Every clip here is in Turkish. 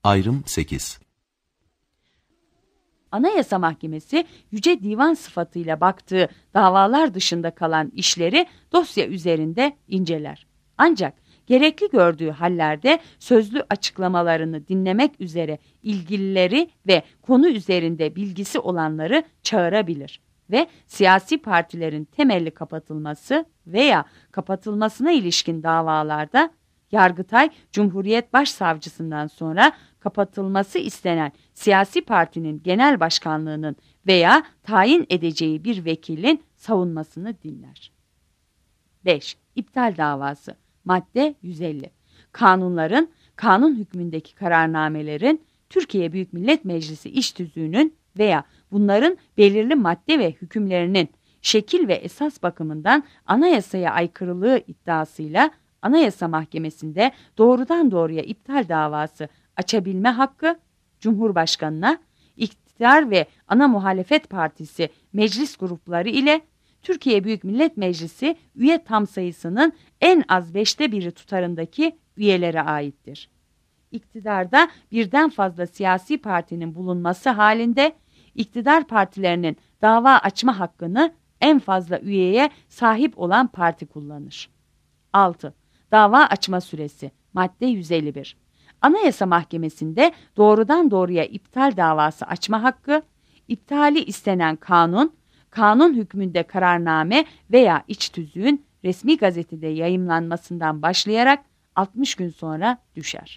Ayrım 8. Anayasa Mahkemesi, Yüce Divan sıfatıyla baktığı davalar dışında kalan işleri dosya üzerinde inceler. Ancak gerekli gördüğü hallerde sözlü açıklamalarını dinlemek üzere ilgilileri ve konu üzerinde bilgisi olanları çağırabilir ve siyasi partilerin temelli kapatılması veya kapatılmasına ilişkin davalarda Yargıtay, Cumhuriyet Başsavcısından sonra kapatılması istenen siyasi partinin genel başkanlığının veya tayin edeceği bir vekilin savunmasını dinler. 5. İptal davası. Madde 150. Kanunların, kanun hükmündeki kararnamelerin, Türkiye Büyük Millet Meclisi İş Tüzüğü'nün veya bunların belirli madde ve hükümlerinin şekil ve esas bakımından anayasaya aykırılığı iddiasıyla Anayasa Mahkemesi'nde doğrudan doğruya iptal davası açabilme hakkı Cumhurbaşkanı'na, iktidar ve ana muhalefet partisi meclis grupları ile Türkiye Büyük Millet Meclisi üye tam sayısının en az 1/5 tutarındaki üyelere aittir. İktidarda birden fazla siyasi partinin bulunması halinde iktidar partilerinin dava açma hakkını en fazla üyeye sahip olan parti kullanır. 6. Dava açma süresi. Madde 151. Anayasa Mahkemesi'nde doğrudan doğruya iptal davası açma hakkı, iptali istenen kanun, kanun hükmünde kararname veya iç tüzüğün resmi gazetede yayımlanmasından başlayarak 60 gün sonra düşer.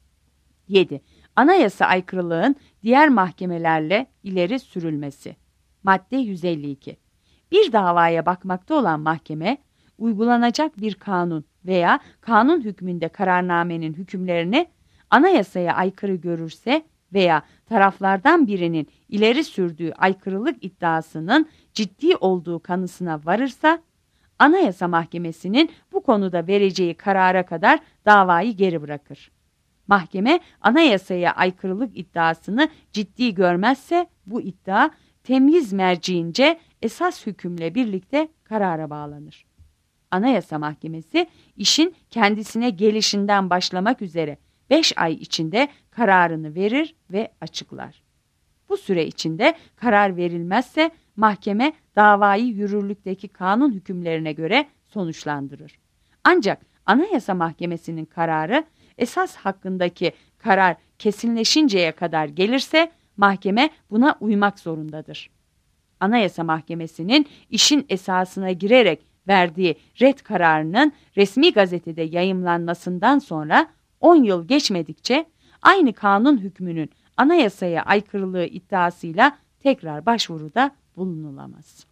7. Anayasa aykırılığın diğer mahkemelerle ileri sürülmesi. Madde 152. Bir davaya bakmakta olan mahkeme, uygulanacak bir kanun veya kanun hükmünde kararnamenin hükümlerini anayasaya aykırı görürse veya taraflardan birinin ileri sürdüğü aykırılık iddiasının ciddi olduğu kanısına varırsa, Anayasa Mahkemesi'nin bu konuda vereceği karara kadar davayı geri bırakır. Mahkeme, anayasaya aykırılık iddiasını ciddi görmezse bu iddia temyiz merciince esas hükümle birlikte karara bağlanır. Anayasa Mahkemesi, işin kendisine gelişinden başlamak üzere 5 ay içinde kararını verir ve açıklar. Bu süre içinde karar verilmezse mahkeme davayı yürürlükteki kanun hükümlerine göre sonuçlandırır. Ancak Anayasa Mahkemesi'nin kararı esas hakkındaki karar kesinleşinceye kadar gelirse mahkeme buna uymak zorundadır. Anayasa Mahkemesi'nin işin esasına girerek verdiği ret kararının resmi gazetede yayımlanmasından sonra 10 yıl geçmedikçe aynı kanun hükmünün anayasaya aykırılığı iddiasıyla tekrar başvuruda bulunulamaz.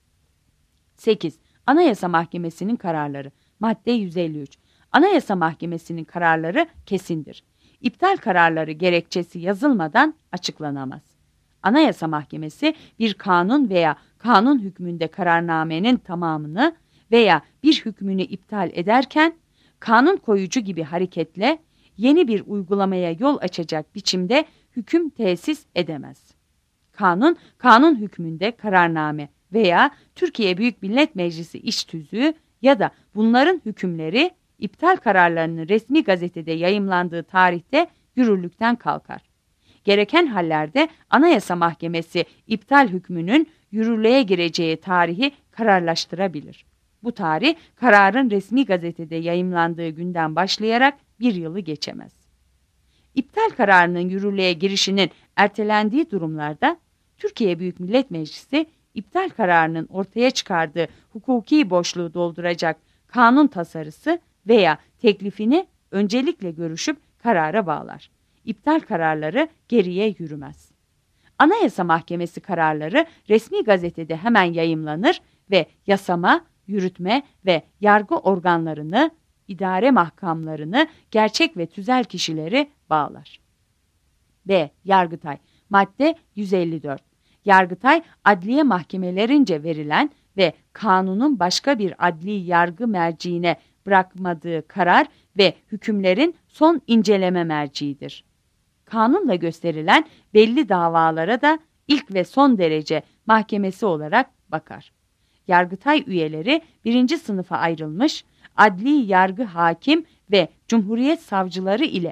8. Anayasa Mahkemesi'nin kararları. Madde 153. Anayasa Mahkemesi'nin kararları kesindir. İptal kararları gerekçesi yazılmadan açıklanamaz. Anayasa Mahkemesi bir kanun veya kanun hükmünde kararnamenin tamamını veya bir hükmünü iptal ederken kanun koyucu gibi hareketle yeni bir uygulamaya yol açacak biçimde hüküm tesis edemez. Kanun hükmünde kararname veya Türkiye Büyük Millet Meclisi İş Tüzüğü ya da bunların hükümleri iptal kararlarının resmi gazetede yayımlandığı tarihte yürürlükten kalkar. Gereken hallerde Anayasa Mahkemesi iptal hükmünün yürürlüğe gireceği tarihi kararlaştırabilir. Bu tarih kararın resmi gazetede yayımlandığı günden başlayarak 1 yılı geçemez. İptal kararının yürürlüğe girişinin ertelendiği durumlarda Türkiye Büyük Millet Meclisi iptal kararının ortaya çıkardığı hukuki boşluğu dolduracak kanun tasarısı veya teklifini öncelikle görüşüp karara bağlar. İptal kararları geriye yürümez. Anayasa Mahkemesi kararları resmi gazetede hemen yayımlanır ve yasama, yürütme ve yargı organlarını, idare makamlarını, gerçek ve tüzel kişileri bağlar. B. Yargıtay. Madde 154. Yargıtay, adliye mahkemelerince verilen ve kanunun başka bir adli yargı merciine bırakmadığı karar ve hükümlerin son inceleme merciidir. Kanunla gösterilen belli davalara da ilk ve son derece mahkemesi olarak bakar. Yargıtay üyeleri 1. sınıfa ayrılmış, adli yargı hakim ve cumhuriyet savcıları ile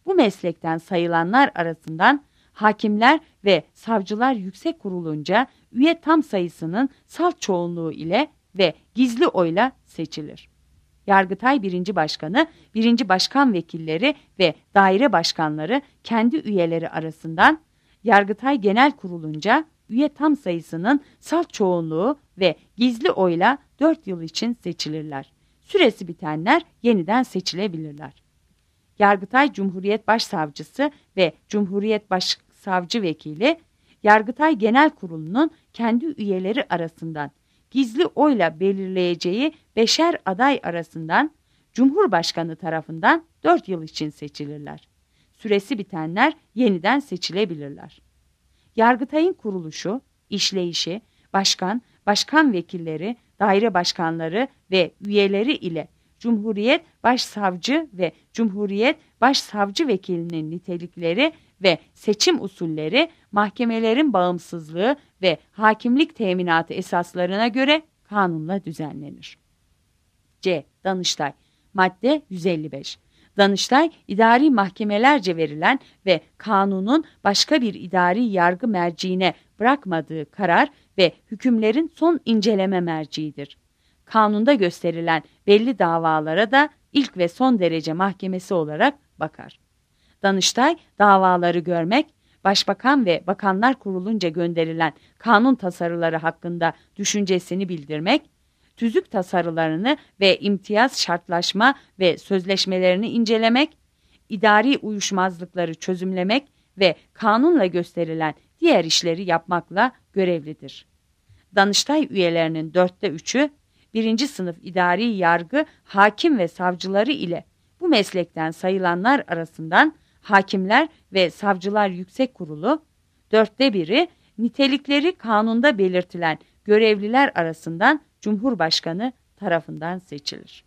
Bu meslekten sayılanlar arasından Hakimler ve Savcılar Yüksek Kurulu'nca üye tam sayısının salt çoğunluğu ile ve gizli oyla seçilir. Yargıtay 1. Başkanı, 1. Başkan Vekilleri ve daire başkanları kendi üyeleri arasından, Yargıtay Genel Kurulu'nca üye tam sayısının salt çoğunluğu ve gizli oyla 4 yıl için seçilirler. Süresi bitenler yeniden seçilebilirler. Yargıtay Cumhuriyet Başsavcısı ve Cumhuriyet Başsavcı Vekili, Yargıtay Genel Kurulu'nun kendi üyeleri arasından gizli oyla belirleyeceği 5'er aday arasından Cumhurbaşkanı tarafından 4 yıl için seçilirler. Süresi bitenler yeniden seçilebilirler. Yargıtay'ın kuruluşu, işleyişi, başkan, başkan vekilleri, daire başkanları ve üyeleri ile Cumhuriyet Başsavcı ve Cumhuriyet Başsavcı Vekilinin nitelikleri ve seçim usulleri, mahkemelerin bağımsızlığı ve hakimlik teminatı esaslarına göre kanunla düzenlenir. C. Danıştay. Madde 155. Danıştay, idari mahkemelerce verilen ve kanunun başka bir idari yargı merciine bırakmadığı karar ve hükümlerin son inceleme merciidir. Kanunda gösterilen belli davalara da ilk ve son derece mahkemesi olarak bakar. Danıştay, davaları görmek, Başbakan ve Bakanlar Kurulunca gönderilen kanun tasarıları hakkında düşüncesini bildirmek, tüzük tasarılarını ve imtiyaz şartlaşma ve sözleşmelerini incelemek, idari uyuşmazlıkları çözümlemek ve kanunla gösterilen diğer işleri yapmakla görevlidir. Danıştay üyelerinin 3'ü, 1. sınıf idari yargı, hakim ve savcıları ile bu meslekten sayılanlar arasından Hakimler ve Savcılar Yüksek Kurulu, 1/4'ü nitelikleri kanunda belirtilen görevliler arasından Cumhurbaşkanı tarafından seçilir.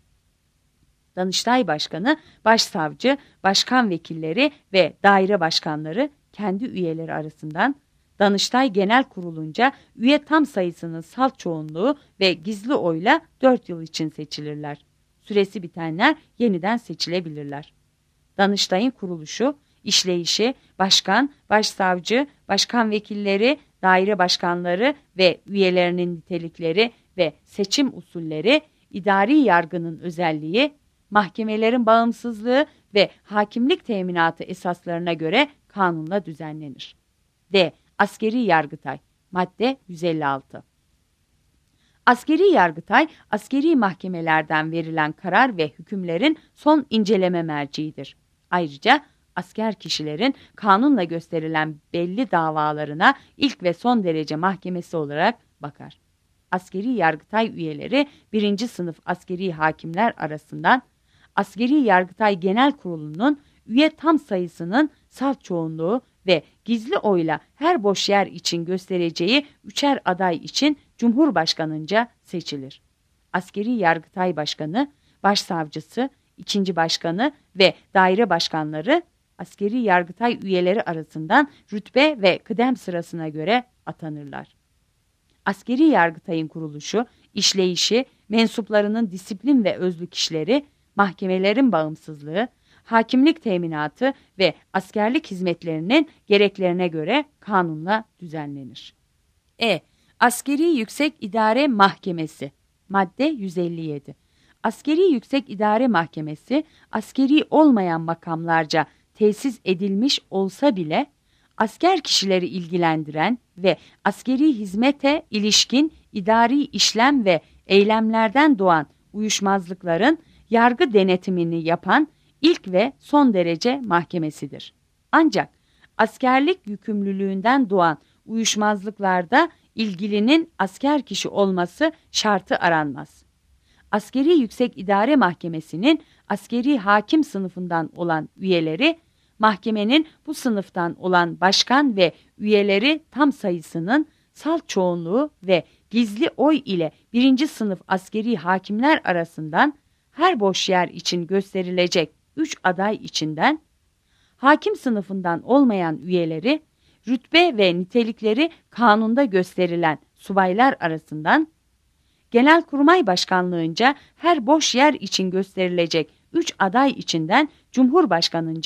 Danıştay Başkanı, Başsavcı, Başkan Vekilleri ve daire başkanları kendi üyeleri arasından, Danıştay Genel Kurulunca üye tam sayısının salt çoğunluğu ve gizli oyla 4 yıl için seçilirler. Süresi bitenler yeniden seçilebilirler. Danıştay'ın kuruluşu, işleyişi, başkan, başsavcı, başkan vekilleri, daire başkanları ve üyelerinin nitelikleri ve seçim usulleri, idari yargının özelliği, mahkemelerin bağımsızlığı ve hakimlik teminatı esaslarına göre kanunla düzenlenir. D. Askeri Yargıtay. Madde 156. Askeri Yargıtay, askeri mahkemelerden verilen karar ve hükümlerin son inceleme merciidir. Ayrıca asker kişilerin kanunla gösterilen belli davalarına ilk ve son derece mahkemesi olarak bakar. Askeri Yargıtay üyeleri 1. sınıf askeri hakimler arasından, Askeri Yargıtay Genel Kurulu'nun üye tam sayısının salt çoğunluğu ve gizli oyla her boş yer için göstereceği 3'er aday için Cumhurbaşkanınca seçilir. Askeri Yargıtay Başkanı, Başsavcısı, 2. Başkanı ve daire başkanları askeri yargıtay üyeleri arasından rütbe ve kıdem sırasına göre atanırlar. Askeri Yargıtay'ın kuruluşu, işleyişi, mensuplarının disiplin ve özlük işleri, mahkemelerin bağımsızlığı, hakimlik teminatı ve askerlik hizmetlerinin gereklerine göre kanunla düzenlenir. Askeri Yüksek İdare Mahkemesi. Madde 157. Askeri Yüksek İdare Mahkemesi, askeri olmayan makamlarca tesis edilmiş olsa bile, asker kişileri ilgilendiren ve askeri hizmete ilişkin idari işlem ve eylemlerden doğan uyuşmazlıkların yargı denetimini yapan ilk ve son derece mahkemesidir. Ancak askerlik yükümlülüğünden doğan uyuşmazlıklarda ilgilinin asker kişi olması şartı aranmaz. Askeri Yüksek İdare Mahkemesi'nin askeri hakim sınıfından olan üyeleri, mahkemenin bu sınıftan olan başkan ve üyeleri tam sayısının salt çoğunluğu ve gizli oy ile 1. sınıf askeri hakimler arasından her boş yer için gösterilecek 3 aday içinden, hakim sınıfından olmayan üyeleri, rütbe ve nitelikleri kanunda gösterilen subaylar arasından, Genelkurmay Başkanlığınca her boş yer için gösterilecek 3 aday içinden Cumhurbaşkanınca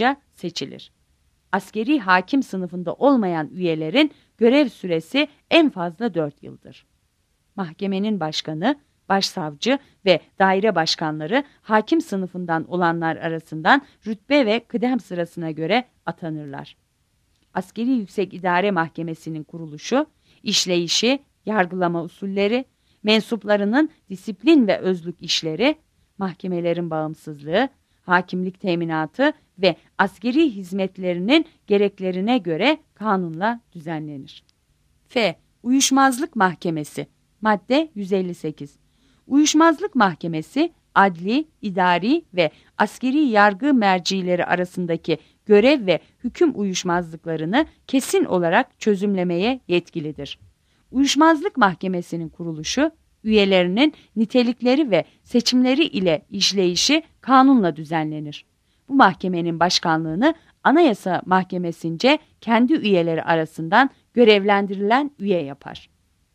seçilir. Askeri hakim sınıfında olmayan üyelerin görev süresi en fazla 4 yıldır. Mahkemenin başkanı, başsavcı ve daire başkanları hakim sınıfından olanlar arasından rütbe ve kıdem sırasına göre atanırlar. Askeri Yüksek İdare Mahkemesi'nin kuruluşu, işleyişi, yargılama usulleri, mensuplarının disiplin ve özlük işleri, mahkemelerin bağımsızlığı, hakimlik teminatı ve askeri hizmetlerinin gereklerine göre kanunla düzenlenir. F. Uyuşmazlık Mahkemesi. Madde 158. Uyuşmazlık Mahkemesi, adli, idari ve askeri yargı mercileri arasındaki görev ve hüküm uyuşmazlıklarını kesin olarak çözümlemeye yetkilidir. Uyuşmazlık Mahkemesi'nin kuruluşu, üyelerinin nitelikleri ve seçimleri ile işleyişi kanunla düzenlenir. Bu mahkemenin başkanlığını Anayasa Mahkemesi'nce kendi üyeleri arasından görevlendirilen üye yapar.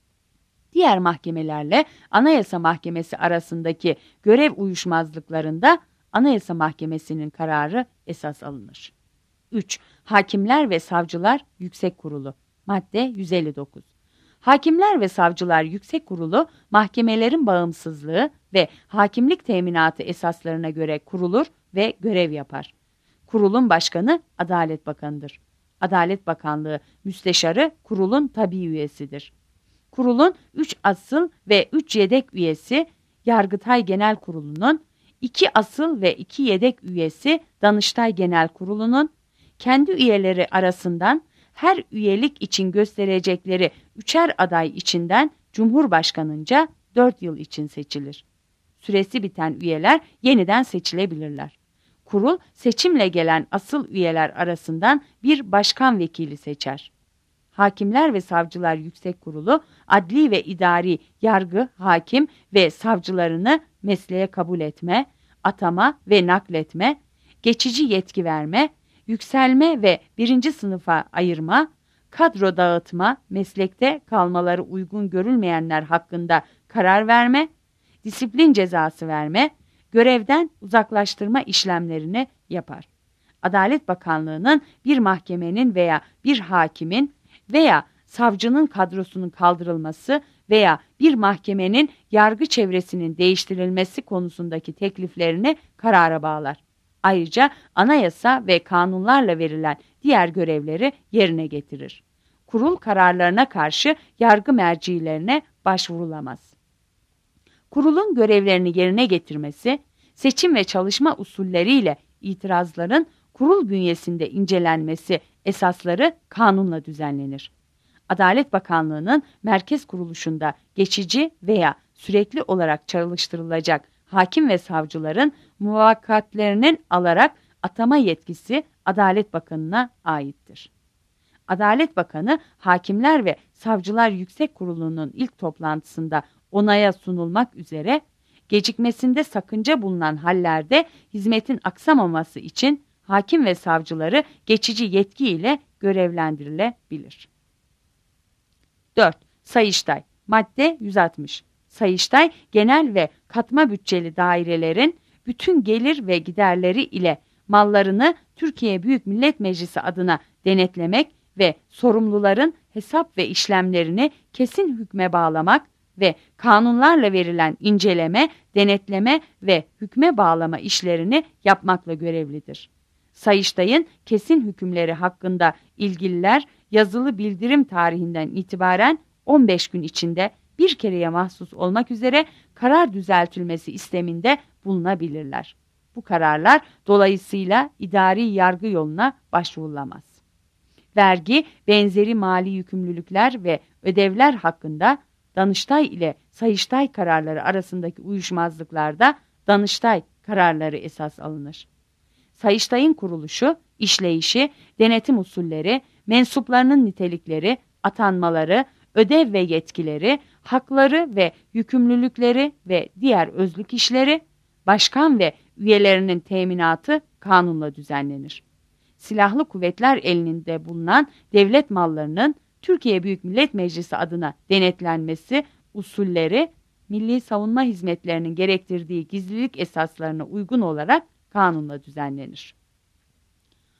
Diğer mahkemelerle Anayasa Mahkemesi arasındaki görev uyuşmazlıklarında Anayasa Mahkemesi'nin kararı esas alınır. 3. Hakimler ve Savcılar Yüksek Kurulu. Madde 159. Hakimler ve Savcılar Yüksek Kurulu, mahkemelerin bağımsızlığı ve hakimlik teminatı esaslarına göre kurulur ve görev yapar. Kurulun başkanı Adalet Bakanı'dır. Adalet Bakanlığı müsteşarı kurulun tabii üyesidir. Kurulun 3 asıl ve 3 yedek üyesi Yargıtay Genel Kurulu'nun, 2 asıl ve 2 yedek üyesi Danıştay Genel Kurulu'nun, kendi üyeleri arasından her üyelik için gösterecekleri 3'er aday içinden Cumhurbaşkanınca 4 yıl için seçilir. Süresi biten üyeler yeniden seçilebilirler. Kurul, seçimle gelen asıl üyeler arasından bir başkan vekili seçer. Hakimler ve Savcılar Yüksek Kurulu, adli ve idari yargı, hakim ve savcılarını mesleğe kabul etme, atama ve nakletme, geçici yetki verme, yükselme ve 1. sınıfa ayırma, kadro dağıtma, meslekte kalmaları uygun görülmeyenler hakkında karar verme, disiplin cezası verme, görevden uzaklaştırma işlemlerini yapar. Adalet Bakanlığı'nın bir mahkemenin veya bir hakimin veya savcının kadrosunun kaldırılması veya bir mahkemenin yargı çevresinin değiştirilmesi konusundaki tekliflerini karara bağlar. Ayrıca anayasa ve kanunlarla verilen diğer görevleri yerine getirir. Kurul kararlarına karşı yargı mercilerine başvurulamaz. Kurulun görevlerini yerine getirmesi, seçim ve çalışma usulleriyle itirazların kurul bünyesinde incelenmesi esasları kanunla düzenlenir. Adalet Bakanlığı'nın merkez kuruluşunda geçici veya sürekli olarak çalıştırılacak hakim ve savcıların muvakkatlerinin alarak atama yetkisi Adalet Bakanı'na aittir. Adalet Bakanı, Hakimler ve Savcılar Yüksek Kurulu'nun ilk toplantısında onaya sunulmak üzere, gecikmesinde sakınca bulunan hallerde hizmetin aksamaması için hakim ve savcıları geçici yetki ile görevlendirilebilir. 4. Sayıştay. Madde 160. Sayıştay, genel ve katma bütçeli dairelerin bütün gelir ve giderleri ile mallarını Türkiye Büyük Millet Meclisi adına denetlemek ve sorumluların hesap ve işlemlerini kesin hükme bağlamak ve kanunlarla verilen inceleme, denetleme ve hükme bağlama işlerini yapmakla görevlidir. Sayıştay'ın kesin hükümleri hakkında ilgililer yazılı bildirim tarihinden itibaren 15 gün içinde bir kereye mahsus olmak üzere karar düzeltilmesi isteminde bulunabilirler. Bu kararlar dolayısıyla idari yargı yoluna başvurulamaz. Vergi, benzeri mali yükümlülükler ve ödevler hakkında Danıştay ile Sayıştay kararları arasındaki uyuşmazlıklarda Danıştay kararları esas alınır. Sayıştay'ın kuruluşu, işleyişi, denetim usulleri, mensuplarının nitelikleri, atanmaları, ödev ve yetkileri, hakları ve yükümlülükleri ve diğer özlük işleri, başkan ve üyelerinin teminatı kanunla düzenlenir. Silahlı kuvvetler elinde bulunan devlet mallarının Türkiye Büyük Millet Meclisi adına denetlenmesi usulleri, milli savunma hizmetlerinin gerektirdiği gizlilik esaslarına uygun olarak kanunla düzenlenir.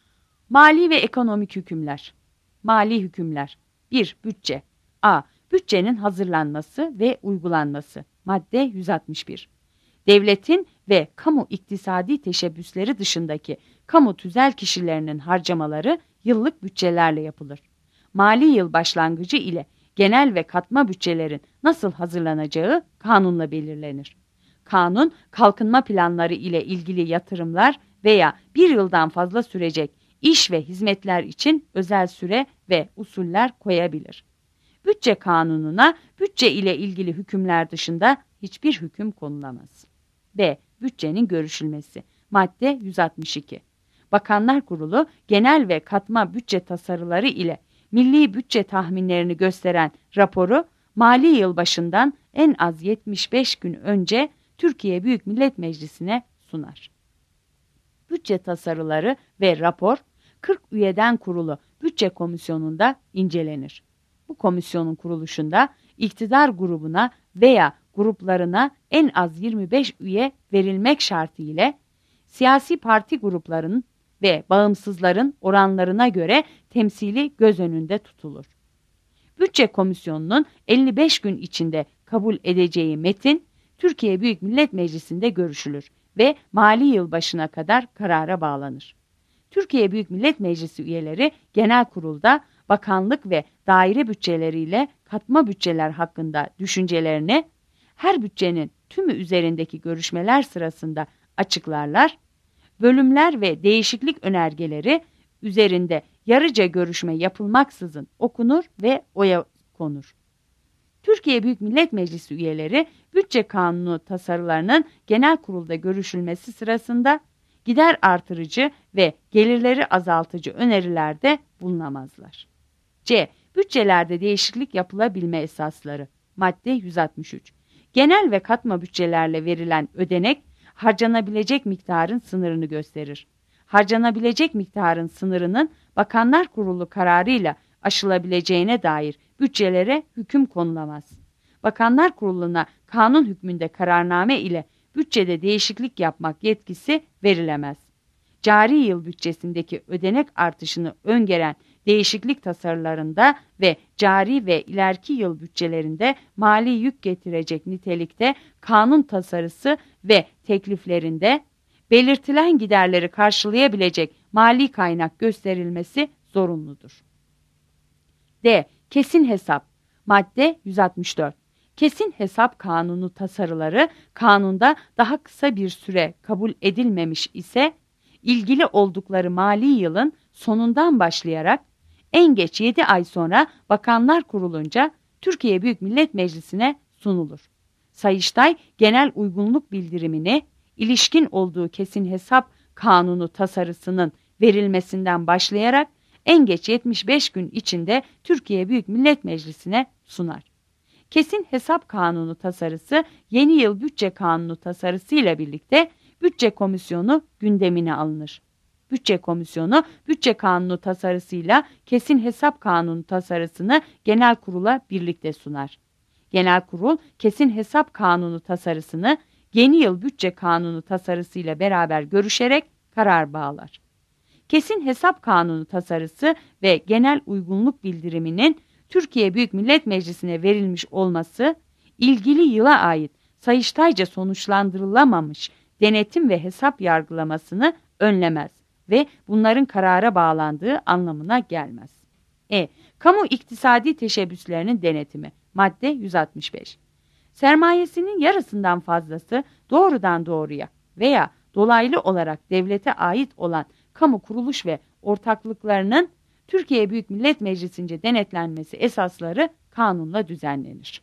Mali ve ekonomik hükümler. Mali hükümler. 1. Bütçe. A. Bütçenin hazırlanması ve uygulanması. Madde 161. Devletin ve kamu iktisadi teşebbüsleri dışındaki kamu tüzel kişilerinin harcamaları yıllık bütçelerle yapılır. Mali yıl başlangıcı ile genel ve katma bütçelerin nasıl hazırlanacağı kanunla belirlenir. Kanun, kalkınma planları ile ilgili yatırımlar veya bir yıldan fazla sürecek iş ve hizmetler için özel süre ve usuller koyabilir. Bütçe kanununa bütçe ile ilgili hükümler dışında hiçbir hüküm konulamaz. B. Bütçenin görüşülmesi. Madde 162. Bakanlar Kurulu genel ve katma bütçe tasarıları ile milli bütçe tahminlerini gösteren raporu mali yıl başından en az 75 gün önce Türkiye Büyük Millet Meclisi'ne sunar. Bütçe tasarıları ve rapor 40 üyeden kurulu bütçe komisyonunda incelenir. Bu komisyonun kuruluşunda iktidar grubuna veya gruplarına en az 25 üye verilmek şartı ile siyasi parti gruplarının ve bağımsızların oranlarına göre temsili göz önünde tutulur. Bütçe Komisyonu'nun 55 gün içinde kabul edeceği metin Türkiye Büyük Millet Meclisi'nde görüşülür ve mali yıl başına kadar karara bağlanır. Türkiye Büyük Millet Meclisi üyeleri genel kurulda bakanlık ve daire bütçeleriyle katma bütçeler hakkında düşüncelerini her bütçenin tümü üzerindeki görüşmeler sırasında açıklarlar, bölümler ve değişiklik önergeleri üzerinde yarıca görüşme yapılmaksızın okunur ve oya konur. Türkiye Büyük Millet Meclisi üyeleri bütçe kanunu tasarılarının genel kurulda görüşülmesi sırasında gider artırıcı ve gelirleri azaltıcı önerilerde bulunamazlar. C. Bütçelerde değişiklik yapılabilme esasları. Madde 163. Genel ve katma bütçelerle verilen ödenek harcanabilecek miktarın sınırını gösterir. Harcanabilecek miktarın sınırının Bakanlar Kurulu kararıyla aşılabileceğine dair bütçelere hüküm konulamaz. Bakanlar Kurulu'na kanun hükmünde kararname ile bütçede değişiklik yapmak yetkisi verilemez. Cari yıl bütçesindeki ödenek artışını öngören değişiklik tasarılarında ve cari ve ileriki yıl bütçelerinde mali yük getirecek nitelikte kanun tasarısı ve tekliflerinde belirtilen giderleri karşılayabilecek mali kaynak gösterilmesi zorunludur. D. Kesin hesap. Madde 164. Kesin hesap kanunu tasarıları kanunda daha kısa bir süre kabul edilmemiş ise ilgili oldukları mali yılın sonundan başlayarak en geç 7 ay sonra Bakanlar Kurulunca Türkiye Büyük Millet Meclisi'ne sunulur. Sayıştay genel uygunluk bildirimini ilişkin olduğu kesin hesap kanunu tasarısının verilmesinden başlayarak en geç 75 gün içinde Türkiye Büyük Millet Meclisi'ne sunar. Kesin hesap kanunu tasarısı yeni yıl bütçe kanunu tasarısı ile birlikte Bütçe Komisyonu gündemine alınır. Bütçe Komisyonu bütçe kanunu tasarısıyla kesin hesap kanunu tasarısını genel kurula birlikte sunar. Genel kurul kesin hesap kanunu tasarısını yeni yıl bütçe kanunu tasarısıyla beraber görüşerek karar bağlar. Kesin hesap kanunu tasarısı ve genel uygunluk bildiriminin Türkiye Büyük Millet Meclisi'ne verilmiş olması, ilgili yıla ait Sayıştayca sonuçlandırılamamış denetim ve hesap yargılamasını önlemez ve bunların karara bağlandığı anlamına gelmez. Kamu iktisadi teşebbüslerinin denetimi. Madde 165. Sermayesinin yarısından fazlası doğrudan doğruya veya dolaylı olarak devlete ait olan kamu kuruluş ve ortaklıklarının Türkiye Büyük Millet Meclisi'nce denetlenmesi esasları kanunla düzenlenir.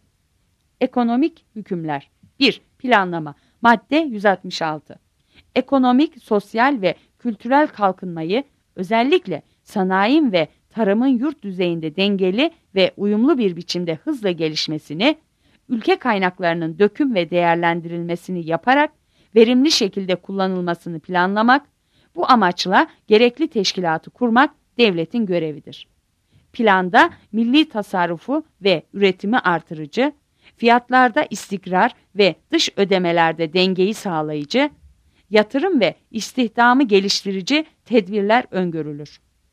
Ekonomik hükümler. 1. Planlama. Madde 166. Ekonomik, sosyal ve kültürel kalkınmayı özellikle sanayinin ve tarımın yurt düzeyinde dengeli ve uyumlu bir biçimde hızla gelişmesini, ülke kaynaklarının döküm ve değerlendirilmesini yaparak verimli şekilde kullanılmasını planlamak, bu amaçla gerekli teşkilatı kurmak devletin görevidir. Planda milli tasarrufu ve üretimi artırıcı, fiyatlarda istikrar ve dış ödemelerde dengeyi sağlayıcı, yatırım ve istihdamı geliştirici tedbirler öngörülür.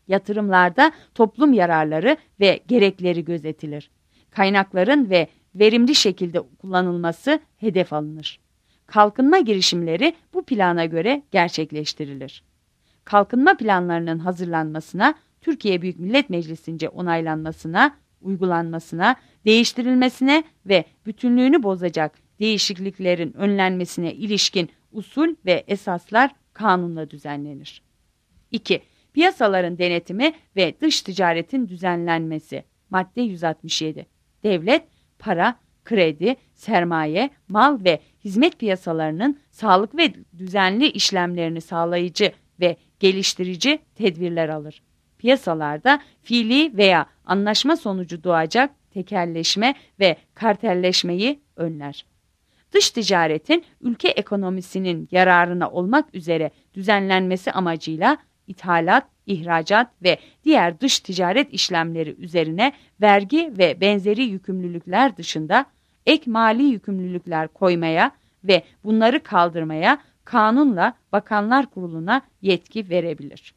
Yatırımlarda toplum yararları ve gerekleri gözetilir. Kaynakların ve verimli şekilde kullanılması hedef alınır. Kalkınma girişimleri bu plana göre gerçekleştirilir. Kalkınma planlarının hazırlanmasına, Türkiye Büyük Millet Meclisi'nce onaylanmasına, uygulanmasına, değiştirilmesine ve bütünlüğünü bozacak değişikliklerin önlenmesine ilişkin usul ve esaslar kanunla düzenlenir. 2. Piyasaların denetimi ve dış ticaretin düzenlenmesi. Madde 167. Devlet, para, kredi, sermaye, mal ve hizmet piyasalarının sağlıklı ve düzenli işlemlerini sağlayıcı ve geliştirici tedbirler alır. Piyasalarda fiili veya anlaşma sonucu doğacak tekelleşme ve kartelleşmeyi önler. Dış ticaretin ülke ekonomisinin yararına olmak üzere düzenlenmesi amacıyla ithalat, ihracat ve diğer dış ticaret işlemleri üzerine vergi ve benzeri yükümlülükler dışında ek mali yükümlülükler koymaya ve bunları kaldırmaya kanunla Bakanlar Kurulu'na yetki verebilir.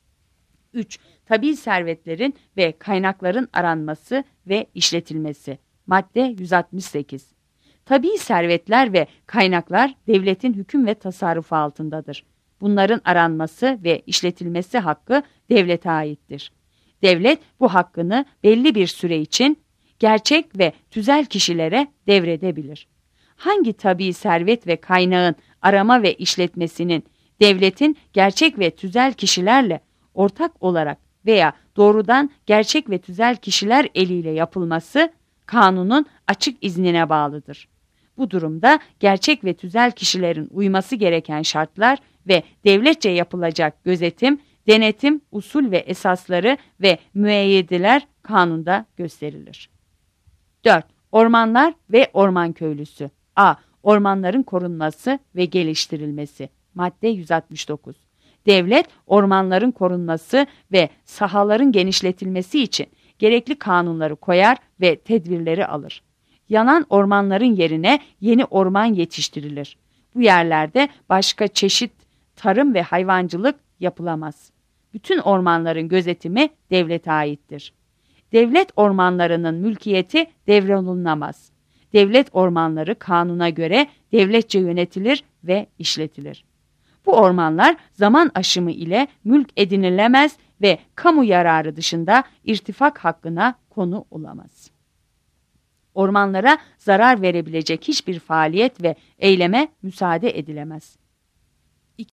3. Tabii servetlerin ve kaynakların aranması ve işletilmesi. Madde 168. Tabii servetler ve kaynaklar devletin hüküm ve tasarrufu altındadır. Bunların aranması ve işletilmesi hakkı devlete aittir. Devlet bu hakkını belli bir süre için gerçek ve tüzel kişilere devredebilir. Hangi tabii servet ve kaynağın arama ve işletmesinin devletin gerçek ve tüzel kişilerle ortak olarak veya doğrudan gerçek ve tüzel kişiler eliyle yapılması kanunun açık iznine bağlıdır. Bu durumda gerçek ve tüzel kişilerin uyması gereken şartlar ve devletçe yapılacak gözetim, denetim, usul ve esasları ve müeyyideler kanunda gösterilir. 4. Ormanlar ve orman köylüsü. A. Ormanların korunması ve geliştirilmesi. Madde 169. Devlet, ormanların korunması ve sahaların genişletilmesi için gerekli kanunları koyar ve tedbirleri alır. Yanan ormanların yerine yeni orman yetiştirilir. Bu yerlerde başka çeşit tarım ve hayvancılık yapılamaz. Bütün ormanların gözetimi devlete aittir. Devlet ormanlarının mülkiyeti devralınamaz. Devlet ormanları kanuna göre devletçe yönetilir ve işletilir. Bu ormanlar zaman aşımı ile mülk edinilemez ve kamu yararı dışında irtifak hakkına konu olamaz. Ormanlara zarar verebilecek hiçbir faaliyet ve eyleme müsaade edilemez.